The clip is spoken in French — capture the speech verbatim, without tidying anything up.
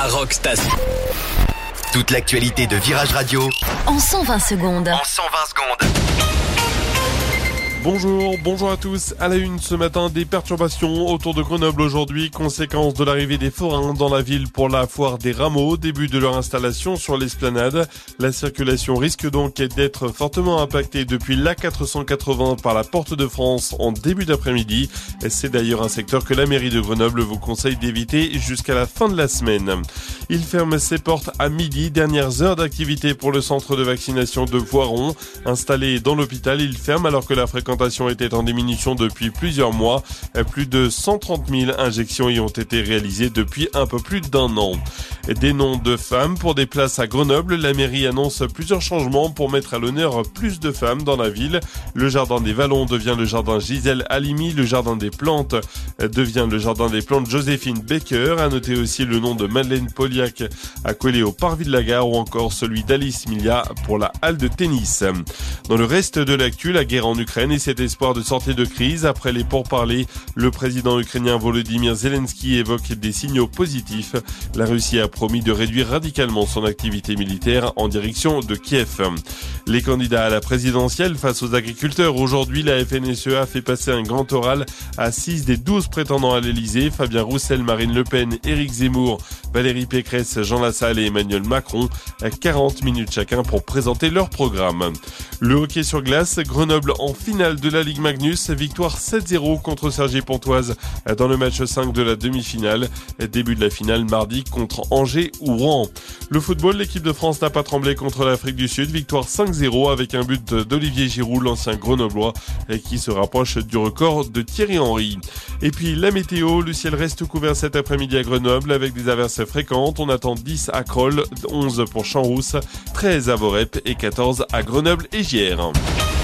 la Rock Station. Toute l'actualité de Virage Radio en cent vingt secondes. En cent vingt secondes. Bonjour, bonjour à tous. À la une ce matin, des perturbations autour de Grenoble aujourd'hui, conséquence de l'arrivée des forains dans la ville pour la foire des rameaux, début de leur installation sur l'esplanade. La circulation risque donc d'être fortement impactée depuis l'A quatre cent quatre-vingts par la Porte de France en début d'après-midi. C'est d'ailleurs un secteur que la mairie de Grenoble vous conseille d'éviter jusqu'à la fin de la semaine. Il ferme ses portes à midi, dernières heures d'activité pour le centre de vaccination de Voiron. Installé dans l'hôpital, il ferme alors que la fréquentation était en diminution depuis plusieurs mois. Plus de cent trente mille injections y ont été réalisées depuis un peu plus d'un an. Des noms de femmes pour des places à Grenoble. La mairie annonce plusieurs changements pour mettre à l'honneur plus de femmes dans la ville. Le jardin des Vallons devient le jardin Gisèle Halimi. Le jardin des plantes devient le jardin des plantes Joséphine Baker. À noter aussi le nom de Madeleine Poliac accolé au parvis de la gare ou encore celui d'Alice Milia pour la halle de tennis. Dans le reste de l'actu, la guerre en Ukraine et cet espoir de sortie de crise. Après les pourparlers, le président ukrainien Volodymyr Zelensky évoque des signaux positifs. La Russie a promis de réduire radicalement son activité militaire en direction de Kiev. Les candidats à la présidentielle face aux agriculteurs. Aujourd'hui, la F N S E A fait passer un grand oral à six des douze prétendants à l'Elysée. Fabien Roussel, Marine Le Pen, Éric Zemmour, Valérie Pécresse, Jean Lassalle et Emmanuel Macron. quarante minutes chacun pour présenter leur programme. Le hockey sur glace, Grenoble en finale de la Ligue Magnus. Victoire sept zéro contre Cergy-Pontoise dans le match cinq de la demi-finale. Début de la finale mardi contre Angers ou Rouen. Le football, l'équipe de France n'a pas tremblé contre l'Afrique du Sud. Victoire cinq zéro avec un but d'Olivier Giroud, l'ancien grenoblois, qui se rapproche du record de Thierry Henry. Et puis la météo, le ciel reste couvert cet après-midi à Grenoble avec des averses fréquentes. On attend dix à Crolles, onze pour Champs-Rousse, treize à Vorep et quatorze à Grenoble et Gières.